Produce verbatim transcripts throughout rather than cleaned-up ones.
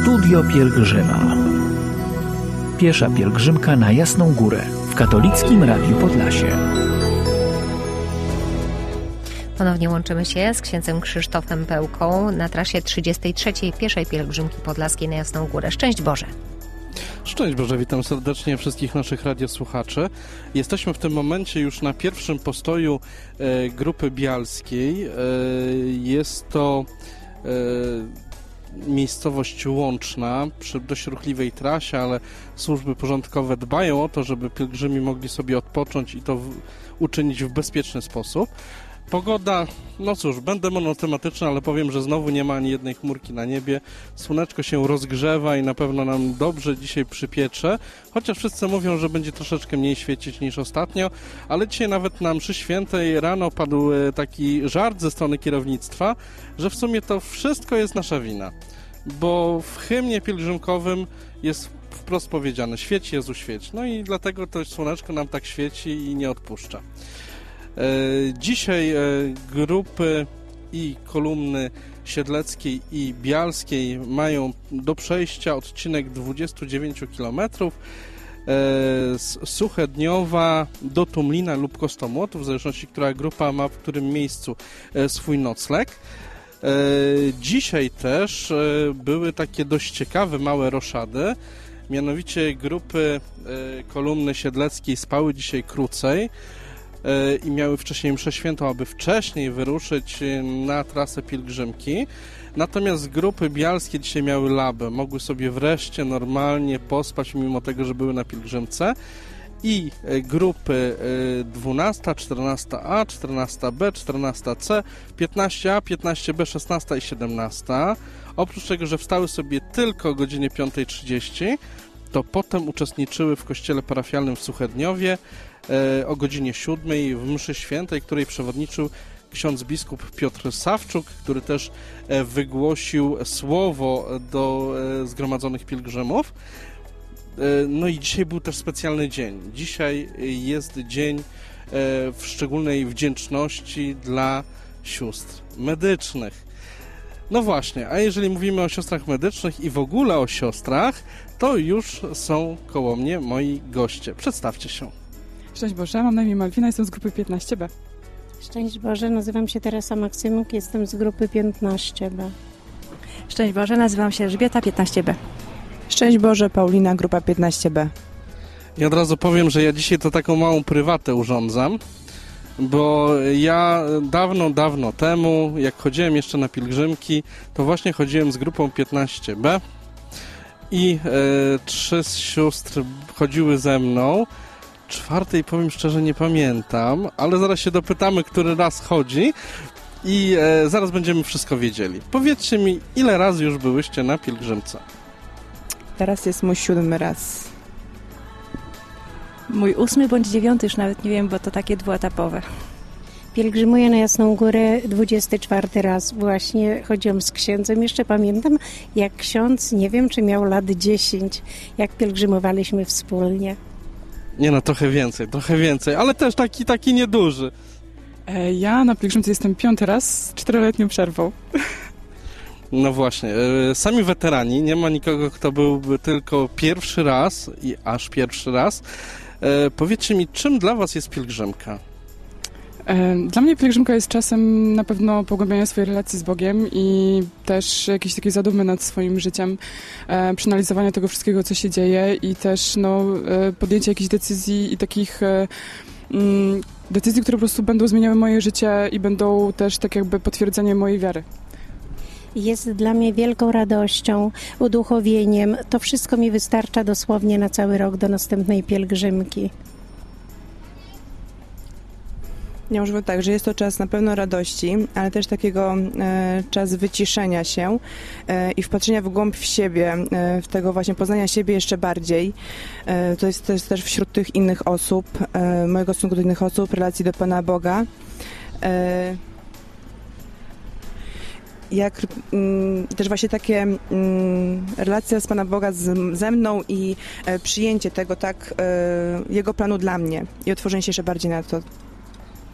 Studio Pielgrzyma. Piesza pielgrzymka na Jasną Górę w Katolickim Radiu Podlasie. Ponownie łączymy się z księdzem Krzysztofem Pełką na trasie trzydziestej trzeciej Pieszej Pielgrzymki Podlaskiej na Jasną Górę. Szczęść Boże! Szczęść Boże, witam serdecznie wszystkich naszych radiosłuchaczy. Jesteśmy w tym momencie już na pierwszym postoju e, Grupy Bialskiej. E, jest to e, miejscowość Łączna przy dość ruchliwej trasie, ale służby porządkowe dbają o to, żeby pielgrzymi mogli sobie odpocząć i to w, uczynić w bezpieczny sposób. Pogoda, no cóż, będę monotematyczny, ale powiem, że znowu nie ma ani jednej chmurki na niebie. Słoneczko się rozgrzewa i na pewno nam dobrze dzisiaj przypiecze, chociaż wszyscy mówią, że będzie troszeczkę mniej świecić niż ostatnio, ale dzisiaj nawet na mszy świętej rano padł taki żart ze strony kierownictwa, że w sumie to wszystko jest nasza wina, bo w hymnie pielgrzymkowym jest wprost powiedziane: świeć Jezu, świeć. No i dlatego to słoneczko nam tak świeci i nie odpuszcza. Dzisiaj grupy i kolumny Siedleckiej i Bialskiej mają do przejścia odcinek dwadzieścia dziewięć kilometrów z Suchedniowa do Tumlina lub Kostomłotów, w zależności, która grupa ma w którym miejscu swój nocleg. Dzisiaj też były takie dość ciekawe małe roszady, mianowicie grupy kolumny Siedleckiej spały dzisiaj krócej i miały wcześniej mszę świętą, aby wcześniej wyruszyć na trasę pielgrzymki. Natomiast grupy bialskie dzisiaj miały labę. Mogły sobie wreszcie normalnie pospać, mimo tego, że były na pielgrzymce. I grupy dwunasta, czternasta A, czternasta B, czternasta C, piętnaście A, piętnaście B, szesnasta i siedemnasta. Oprócz tego, że wstały sobie tylko o godzinie piąta trzydzieści, to potem uczestniczyły w kościele parafialnym w Suchedniowie o godzinie siódmej w mszy świętej, której przewodniczył ksiądz biskup Piotr Sawczuk, który też wygłosił słowo do zgromadzonych pielgrzymów. No i dzisiaj był też specjalny dzień. Dzisiaj jest dzień w szczególnej wdzięczności dla sióstr medycznych. No właśnie, a jeżeli mówimy o siostrach medycznych i w ogóle o siostrach, to już są koło mnie moi goście. Przedstawcie się. Szczęść Boże, mam na imię Malwina, jestem z grupy piętnaście B. Szczęść Boże, nazywam się Teresa Maksymuk, jestem z grupy piętnaście B. Szczęść Boże, nazywam się Elżbieta, piętnaście B. Szczęść Boże, Paulina, grupa piętnaście B. I od razu powiem, że ja dzisiaj to taką małą prywatę urządzam, bo ja dawno, dawno temu, jak chodziłem jeszcze na pielgrzymki, to właśnie chodziłem z grupą piętnaście B i e, trzy z sióstr chodziły ze mną. Czwartej, powiem szczerze, nie pamiętam, ale zaraz się dopytamy, który raz chodzi i e, zaraz będziemy wszystko wiedzieli. Powiedzcie mi, ile razy już byłyście na pielgrzymce? Teraz jest mój siódmy raz. Mój ósmy bądź dziewiąty, już nawet nie wiem, bo to takie dwuetapowe. Pielgrzymuję na Jasną Górę dwudziesty czwarty raz. Właśnie chodziłam z księdzem. Jeszcze pamiętam, jak ksiądz, nie wiem, czy miał lat dziesięć, jak pielgrzymowaliśmy wspólnie. Nie no, trochę więcej, trochę więcej, ale też taki, taki nieduży. Ja na pielgrzymce jestem piąty raz z czteroletnią przerwą. No właśnie, sami weterani, nie ma nikogo, kto byłby tylko pierwszy raz i aż pierwszy raz. Powiedzcie mi, czym dla was jest pielgrzymka? Dla mnie pielgrzymka jest czasem na pewno pogłębiania swojej relacji z Bogiem i też jakieś takie zadumy nad swoim życiem, przeanalizowania tego wszystkiego, co się dzieje i też no, podjęcie jakichś decyzji i takich mm, decyzji, które po prostu będą zmieniały moje życie i będą też tak jakby potwierdzeniem mojej wiary. Jest dla mnie wielką radością, uduchowieniem. To wszystko mi wystarcza dosłownie na cały rok do następnej pielgrzymki. Ja może tak, że jest to czas na pewno radości, ale też takiego e, czas wyciszenia się e, i wpatrzenia w głąb w siebie, e, w tego właśnie poznania siebie jeszcze bardziej. E, to jest też, też wśród tych innych osób, e, mojego stosunku do innych osób, relacji do Pana Boga. E, jak mm, też właśnie takie mm, relacja z Pana Boga z, ze mną i e, przyjęcie tego, tak, e, Jego planu dla mnie i otworzenie się jeszcze bardziej na to.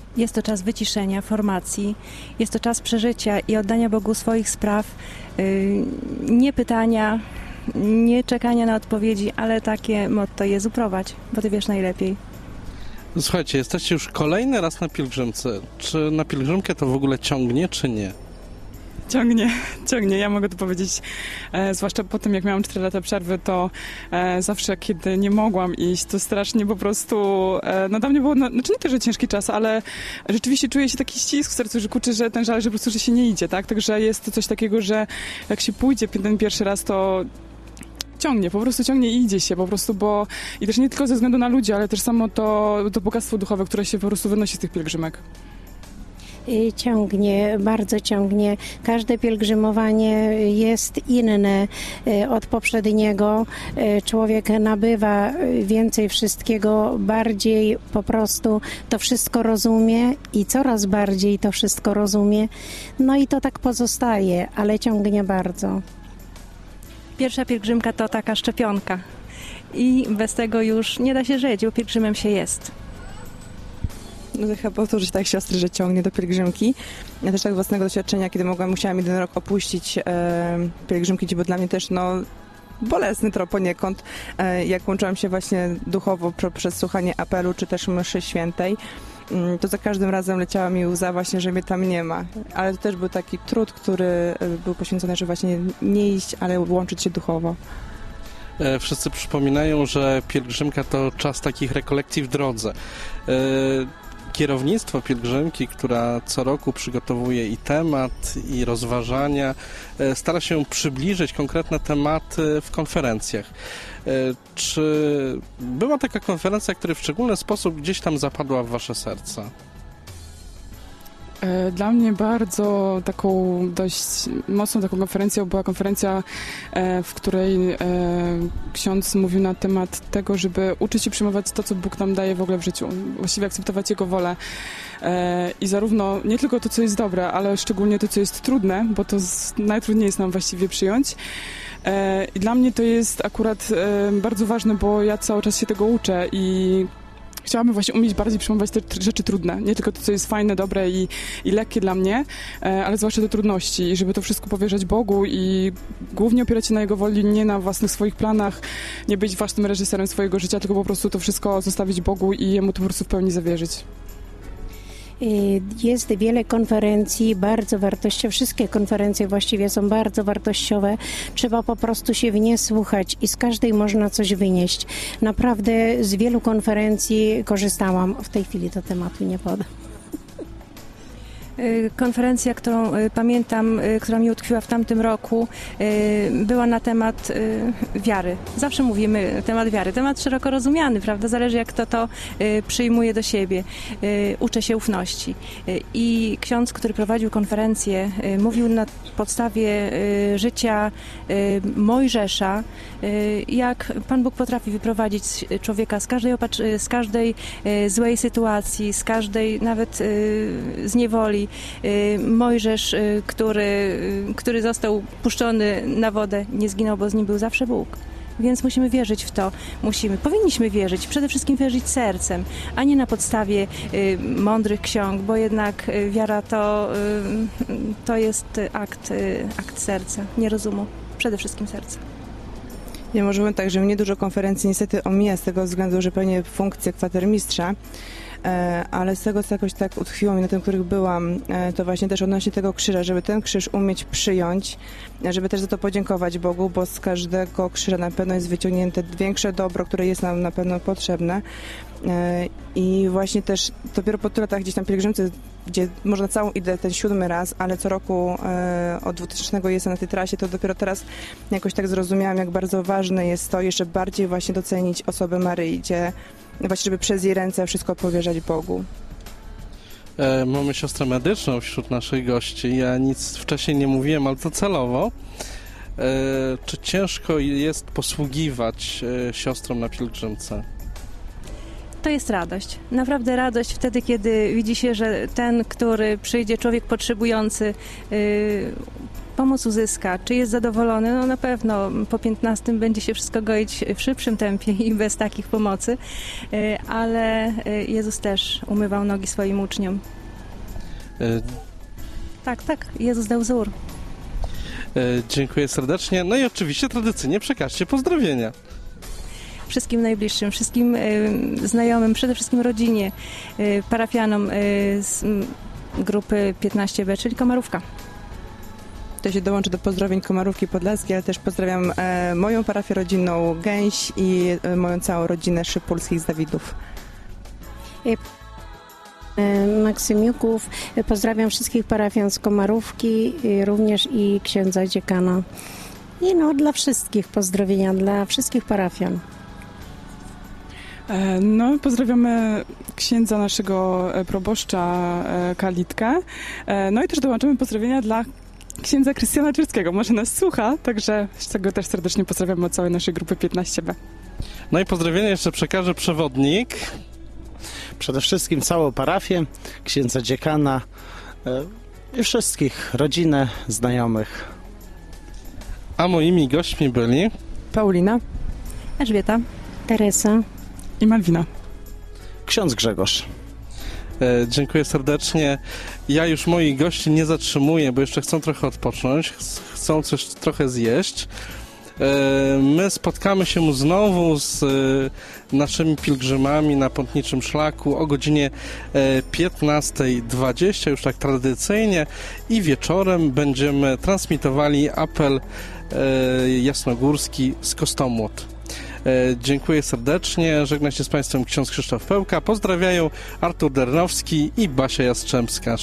Jest to czas wyciszenia, formacji, jest to czas przeżycia i oddania Bogu swoich spraw, yy, nie pytania, nie czekania na odpowiedzi, ale takie motto: Jezu, prowadź, bo Ty wiesz najlepiej. Słuchajcie, jesteście już kolejny raz na pielgrzymce. Czy na pielgrzymkę to w ogóle ciągnie, czy nie? Ciągnie, ciągnie. Ja mogę to powiedzieć, e, zwłaszcza po tym, jak miałam cztery lata przerwy, to e, zawsze, kiedy nie mogłam iść, to strasznie po prostu, e, no dla mnie było, no, znaczy nie to, że ciężki czas, ale rzeczywiście czuję się taki ścisk w sercu, że kurczę, że ten żal, że po prostu, że się nie idzie, tak? Także jest to coś takiego, że jak się pójdzie ten pierwszy raz, to ciągnie, po prostu ciągnie i idzie się po prostu, bo i też nie tylko ze względu na ludzi, ale też samo to, to bogactwo duchowe, które się po prostu wynosi z tych pielgrzymek. Ciągnie, bardzo ciągnie. Każde pielgrzymowanie jest inne od poprzedniego. Człowiek nabywa więcej wszystkiego, bardziej po prostu to wszystko rozumie i coraz bardziej to wszystko rozumie. No i to tak pozostaje, ale ciągnie bardzo. Pierwsza pielgrzymka to taka szczepionka i bez tego już nie da się żyć, bo pielgrzymem się jest. No to chyba powtórzyć tak siostry, że ciągnie do pielgrzymki. Ja też tak własnego doświadczenia, kiedy mogłam, musiałam jeden rok opuścić e, pielgrzymki, gdzie było dla mnie też no bolesny trop poniekąd, e, jak łączyłam się właśnie duchowo przez słuchanie apelu, czy też mszy świętej, to za każdym razem leciała mi łza właśnie, że mnie tam nie ma. Ale to też był taki trud, który był poświęcony, żeby właśnie nie iść, ale łączyć się duchowo. Wszyscy przypominają, że pielgrzymka to czas takich rekolekcji w drodze. Kierownictwo pielgrzymki, która co roku przygotowuje i temat, i rozważania, stara się przybliżyć konkretne tematy w konferencjach. Czy była taka konferencja, która w szczególny sposób gdzieś tam zapadła w wasze serca? Dla mnie bardzo taką dość mocną taką konferencją była konferencja, w której ksiądz mówił na temat tego, żeby uczyć się przyjmować to, co Bóg nam daje w ogóle w życiu. Właściwie akceptować Jego wolę. I zarówno nie tylko to, co jest dobre, ale szczególnie to, co jest trudne, bo to najtrudniej jest nam właściwie przyjąć. I dla mnie to jest akurat bardzo ważne, bo ja cały czas się tego uczę i chciałabym właśnie umieć bardziej przyjmować te rzeczy trudne. Nie tylko to, co jest fajne, dobre i, i lekkie dla mnie, ale zwłaszcza te trudności. I żeby to wszystko powierzać Bogu i głównie opierać się na Jego woli, nie na własnych swoich planach, nie być własnym reżyserem swojego życia, tylko po prostu to wszystko zostawić Bogu i Jemu to po prostu w pełni zawierzyć. Jest wiele konferencji, bardzo wartościowe. Wszystkie konferencje właściwie są bardzo wartościowe. Trzeba po prostu się w nie słuchać i z każdej można coś wynieść. Naprawdę z wielu konferencji korzystałam. W tej chwili do tematu nie podam. Konferencja, którą pamiętam, która mi utkwiła w tamtym roku, była na temat wiary. Zawsze mówimy temat wiary, temat szeroko rozumiany, prawda? Zależy, jak kto to przyjmuje do siebie. Uczę się ufności. I ksiądz, który prowadził konferencję, mówił na podstawie życia Mojżesza, jak Pan Bóg potrafi wyprowadzić człowieka z każdej, opatr- z każdej złej sytuacji, z każdej nawet z niewoli. Mojżesz, który, który został puszczony na wodę, nie zginął, bo z nim był zawsze Bóg. Więc musimy wierzyć w to. Musimy, powinniśmy wierzyć, przede wszystkim wierzyć sercem, a nie na podstawie y, mądrych ksiąg, bo jednak y, wiara to, y, to jest akt, y, akt serca, nie rozumu, przede wszystkim serca. Ja może powiem tak, że mnie dużo konferencji niestety omija z tego względu, że pełnię funkcję kwatermistrza, ale z tego, co jakoś tak utkwiło mi na tym, których byłam, to właśnie też odnośnie tego krzyża, żeby ten krzyż umieć przyjąć, żeby też za to podziękować Bogu, bo z każdego krzyża na pewno jest wyciągnięte większe dobro, które jest nam na pewno potrzebne. I właśnie też dopiero po tylu latach gdzieś tam pielgrzymce, gdzie można całą idę ten siódmy raz, ale co roku od dwutysięcznego jestem na tej trasie, to dopiero teraz jakoś tak zrozumiałam, jak bardzo ważne jest to jeszcze bardziej właśnie docenić osobę Maryi, gdzie właśnie, żeby przez jej ręce wszystko powierzać Bogu. E, mamy siostrę medyczną wśród naszych gości. Ja nic wcześniej nie mówiłem, ale to celowo. E, czy ciężko jest posługiwać e, siostrom na pielgrzymce? To jest radość. Naprawdę radość wtedy, kiedy widzi się, że ten, który przyjdzie, człowiek potrzebujący, yy, pomoc uzyska, czy jest zadowolony, no na pewno po piętnastym będzie się wszystko goić w szybszym tempie i bez takich pomocy, ale Jezus też umywał nogi swoim uczniom. E, Tak, tak, Jezus dał wzór. e, dziękuję serdecznie. No i oczywiście tradycyjnie przekażcie pozdrowienia. Wszystkim najbliższym, wszystkim y, znajomym, przede wszystkim rodzinie, y, parafianom y, z m, grupy piętnaście B, czyli Komarówka. To się dołączę do pozdrowień Komarówki Podlaskiej, ale też pozdrawiam e, moją parafię rodzinną Gęś i e, moją całą rodzinę Szypulskich z Dawidów. Maksymiuków. Pozdrawiam wszystkich parafian z Komarówki, również i księdza dziekana. I no, dla wszystkich pozdrowienia, dla wszystkich parafian. E, No, pozdrawiamy księdza naszego e, proboszcza e, Kalitkę. E, No i też dołączymy pozdrowienia dla księdza Krystiana Czerskiego. Może nas słucha, także z tego też serdecznie pozdrawiamy od całej naszej grupy piętnaście B. No i pozdrowienia jeszcze przekaże przewodnik. Przede wszystkim całą parafię, księdza dziekana e, i wszystkich, rodzinę, znajomych. A moimi gośćmi byli Paulina. Elżbieta. Teresa. I Malwina. Ksiądz Grzegorz. E, dziękuję serdecznie. Ja już moich gości nie zatrzymuję, bo jeszcze chcą trochę odpocząć, ch- chcą coś trochę zjeść. E, my spotkamy się znowu z e, naszymi pielgrzymami na Pątniczym Szlaku o godzinie e, piętnasta dwadzieścia, już tak tradycyjnie, i wieczorem będziemy transmitowali apel e, jasnogórski z Kostomłot. E, dziękuję serdecznie, żegna się z Państwem ksiądz Krzysztof Pełka, pozdrawiają Artur Dernowski i Basia Jastrzębska.